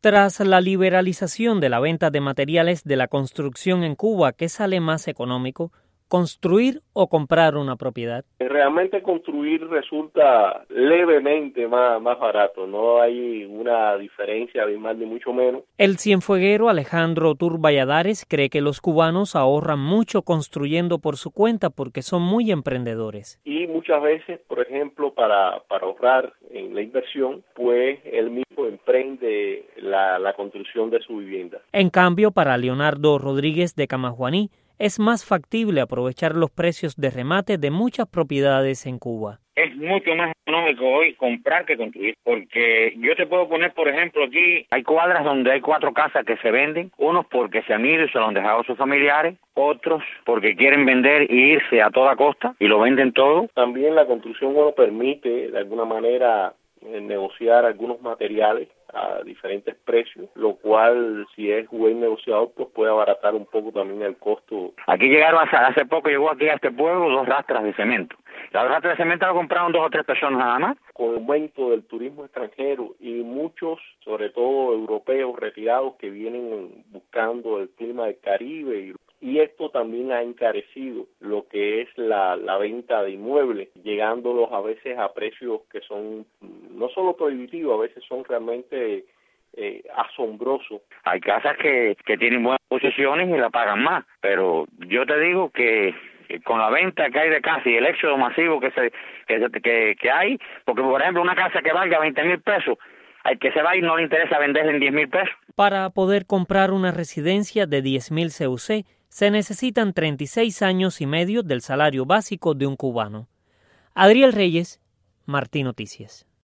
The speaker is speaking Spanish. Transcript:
Tras la liberalización de la venta de materiales de la construcción en Cuba, ¿qué sale más económico? ¿Construir o comprar una propiedad? Realmente construir resulta levemente más barato, no hay una diferencia abismal ni mucho menos. El cienfueguero Alejandro Tur Valladares cree que los cubanos ahorran mucho construyendo por su cuenta porque son muy emprendedores. Y muchas veces, por ejemplo, para ahorrar en la inversión, pues él mismo emprende la construcción de su vivienda. En cambio, para Leonardo Rodríguez de Camajuaní, es más factible aprovechar los precios de remate de muchas propiedades en Cuba. Es mucho más económico hoy comprar que construir, porque yo te puedo poner, por ejemplo, aquí hay cuadras donde hay 4 casas que se venden, unos porque se han ido y se lo han dejado a sus familiares, otros porque quieren vender e irse a toda costa y lo venden todo. También la construcción permite de alguna manera negociar algunos materiales a diferentes precios, lo cual, si es buen negociador, pues puede abaratar un poco también el costo. Aquí llegaron hace poco, llegó aquí a este pueblo 2 rastras de cemento. Las rastras de cemento lo compraron 2 o 3 personas nada más. Con el aumento del turismo extranjero y muchos, sobre todo europeos retirados, que vienen buscando el clima del Caribe y esto también ha encarecido lo que es la venta de inmuebles, llegándolos a veces a precios que son no solo prohibitivos, a veces son realmente asombrosos. Hay casas que tienen buenas posiciones y la pagan más, pero yo te digo que con la venta que hay de casa y el éxodo masivo que hay, porque por ejemplo una casa que valga 20,000 pesos, al que se va y no le interesa venderla en 10,000 pesos. Para poder comprar una residencia de 10,000 CUC, se necesitan 36 años y medio del salario básico de un cubano. Adriel Reyes, Martí Noticias.